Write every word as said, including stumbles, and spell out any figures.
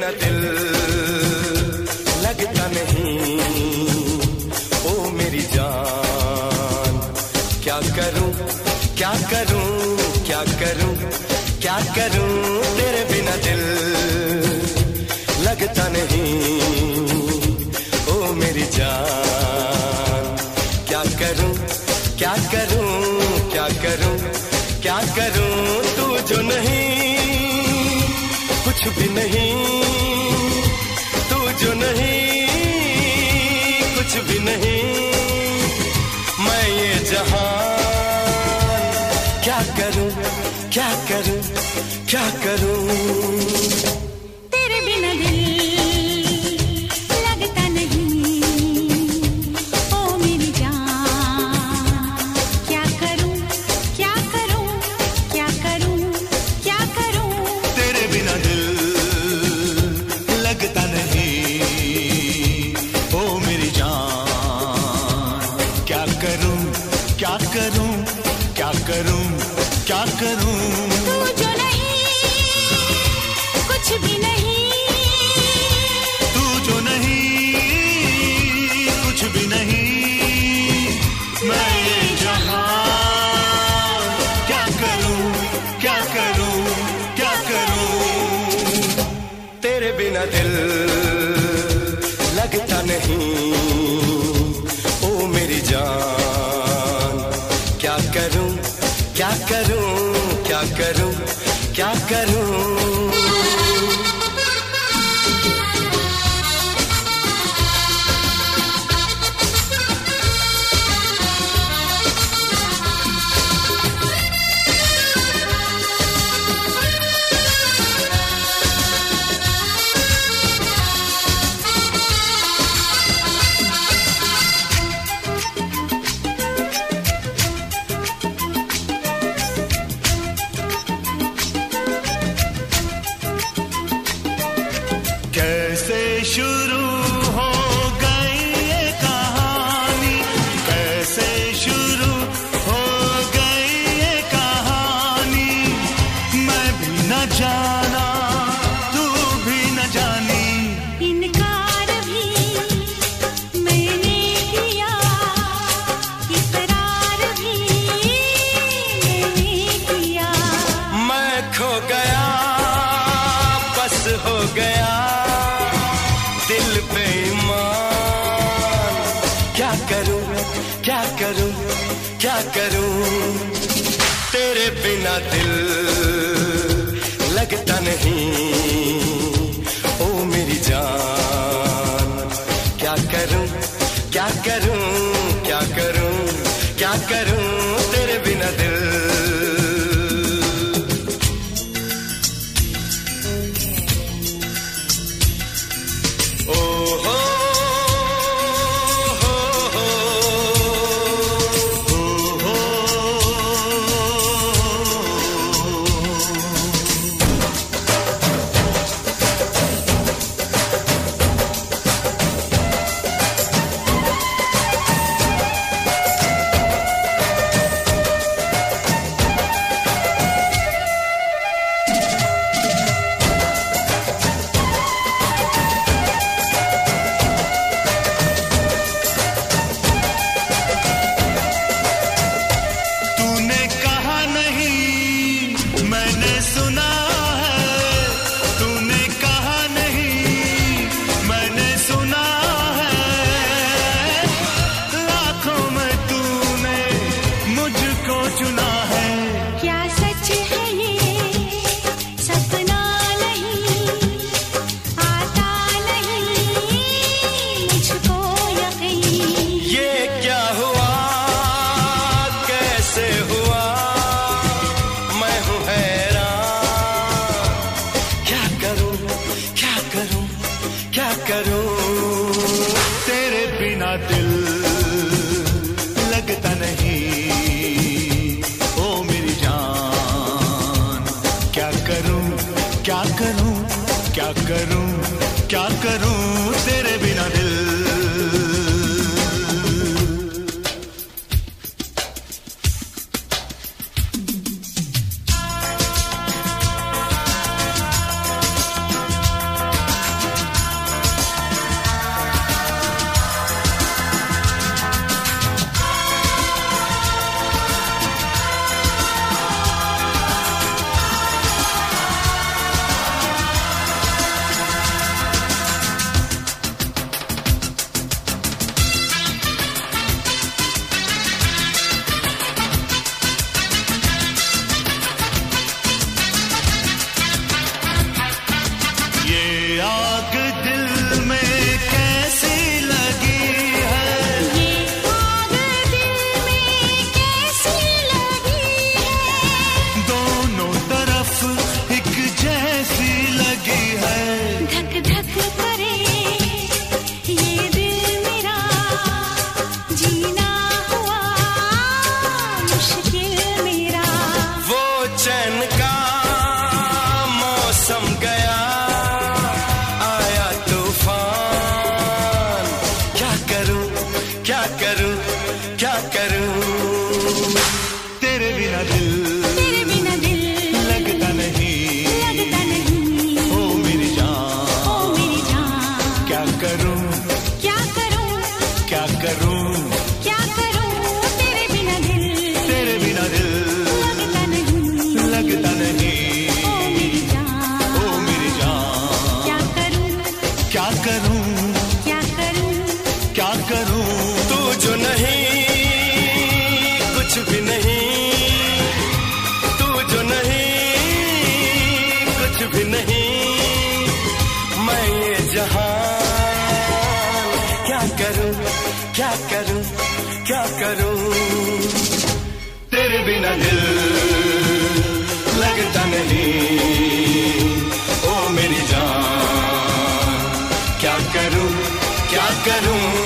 बिना दिल लगता नहीं। ओ मेरी जान क्या करूं क्या करूं क्या करूं क्या करूं तेरे बिना दिल लगता नहीं। ओ मेरी जान क्या करूं क्या करूं क्या करूं क्या करूं तू जो नहीं कुछ भी नहीं। तू जो नहीं कुछ भी नहीं। मैं ये जहान क्या करूं क्या करूं क्या करूं तेरे बिना दिल लगता नहीं। ओ मेरी जान क्या करूं क्या करूं क्या करूं क्या करूं तेरे बिना दिल लगता नहीं। ओ मेरी जान क्या करूं क्या करूं क्या करूं क्या करूं तू जो नहीं कुछ भी नहीं। तू जो नहीं कुछ भी नहीं। मैं ये जहान क्या करूं क्या करूं क्या करूं तेरे बिना दिल लगता नहीं। ओ मेरी जान क्या करूं क्या करूं क्या करूं क्या करूं कैसे शुरू हो गई ये कहानी। कैसे शुरू हो गई ये कहानी। मैं भी न जाना तू भी न जानी। इनकार भी मैंने किया इकरार भी मैंने किया। मैं खो गया बस हो गया दिल पे ईमान। क्या करूं क्या करूं क्या करूं तेरे बिना दिल लगता नहीं। ओ मेरी जान क्या करूं क्या करूं क्या करूं क्या करूं तेरे बिना दिल। क्या करूं तेरे बिना दिल लगता नहीं। ओ मेरी जान क्या करूं क्या करूं क्या करूं क्या करूं तेरे बिना दिल। क्या करूं क्या करूं तेरे बिना दिल तेरे बिना दिल लगता नहीं लगता नहीं ओ मेरी जान ओ मेरी जान क्या करूं क्या करूं क्या करूं क्या करूं तू जो नहीं कुछ भी नहीं तू जो नहीं कुछ भी नहीं मैं ये जहां क्या करूं क्या करूं क्या करूं तेरे बिना दिल लगता नहीं ओ मेरी जान क्या करूं क्या करूं